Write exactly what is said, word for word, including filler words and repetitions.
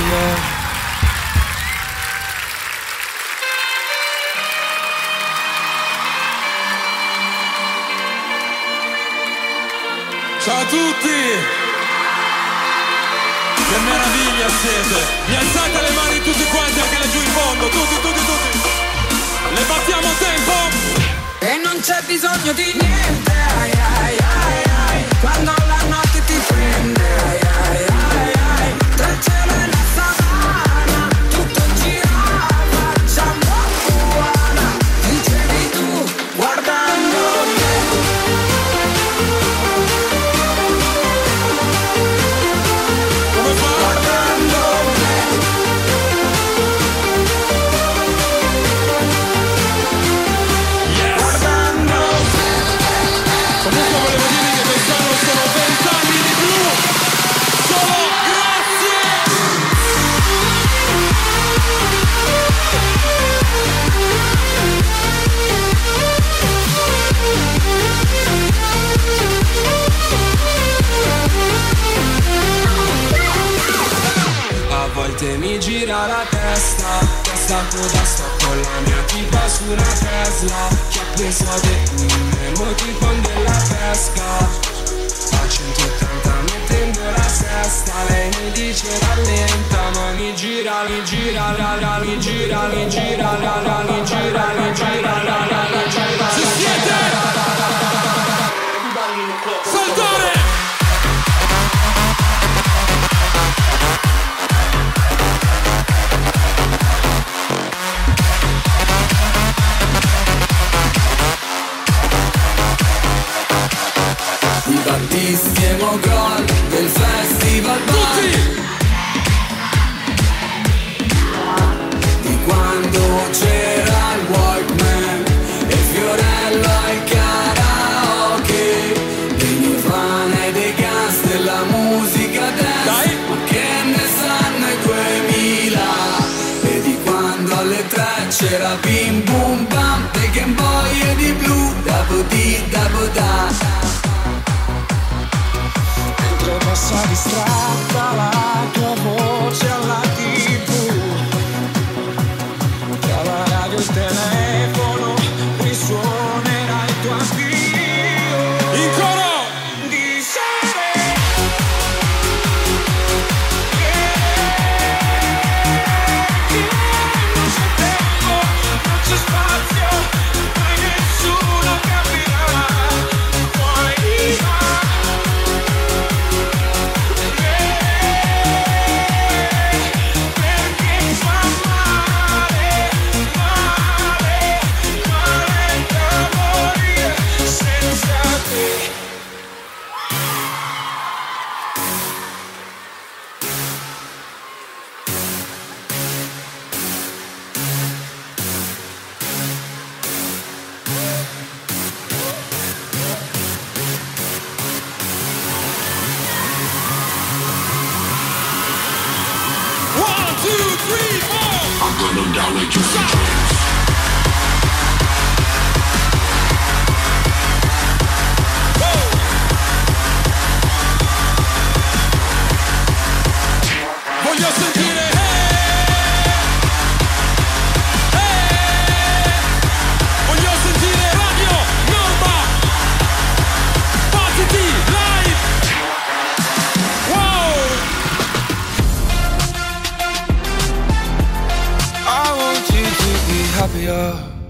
yeah. Ciao a tutti! Che meraviglia siete! Mi alzate le mani tutti quanti, anche laggiù in fondo, tutti, tutti, tutti! Le battiamo a tempo! E non c'è bisogno di niente, ai ai ai ai, quando la notte ti prende, ai ai ai ai, tra il cielo e la savana, tutto gira, facciamo buona, dicevi tu, guardando me. Come fa? Guardando me. Yes! Guardando me. Comunque volevo dirvi che quest'anno sono vent'anni di più! Solo grazie! A volte mi gira la testa, sta coda sto con la mia tipa su una Tesla, che ha preso de me, mo tipo della pesca. A centottanta mettendo la sesta, lei mi dice rallenta, ma mi gira, mi gira, la la, mi gira, mi gira, la la, mi gira, mi gira, la la, mi gira. Ci siete? Saltare! I battisti e mogol del festival bar, Tutti! di quando c'era il Walkman e Fiorello al karaoke, dei Nirvana e dei Guns, della musica dance. Dai! Ma che ne sanno i duemila, e di quando alle tre c'era Bim Bum Bam, dei Game Boy e di Blue, Dabo Di Dabo Da. Mentre passa distratta la tua voce alla tivù, tra la radio e il telefono risuonerà il tuo addio. In coro! Di sere che, che non c'è tempo, non c'è spazio, mai nessuno capirà, poi va. Perché fa male, male, male da morire senza te. One, two, three, four! I'm gonna down like you some trance. Voglio sentire hey! Hey! Voglio sentire Radio Norma Partiti Live! Wow! I want you to be happier.